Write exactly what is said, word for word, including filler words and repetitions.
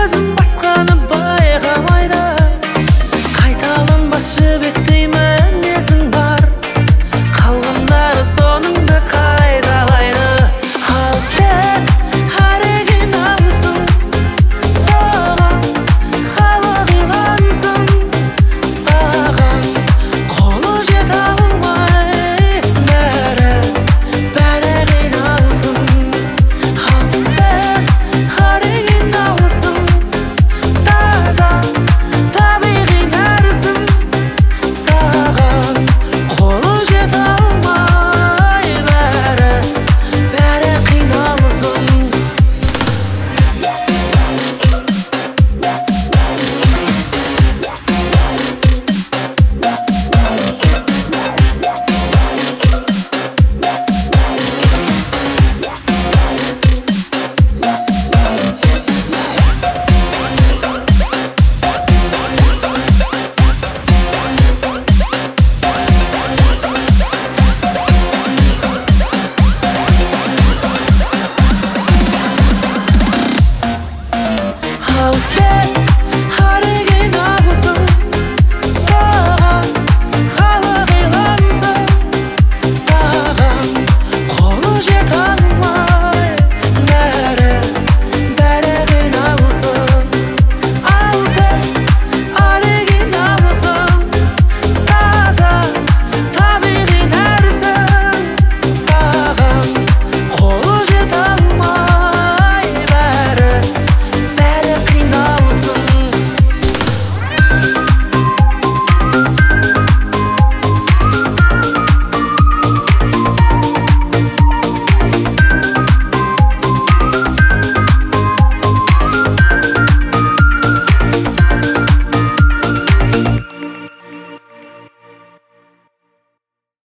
өзім басқаны байқамайды. Қайталанбас жібектей мінезің бар, қалғандары соныңды қайталайды. Ал сен оригиналсың, саған халық илансың, саған қолы жете алмай бәрі бәрі қиналсың. Ал сен оригиналсың, таза табиғи нәрсің, саған қолы жете алмай бәрі бәрі қиналсың. Ал сен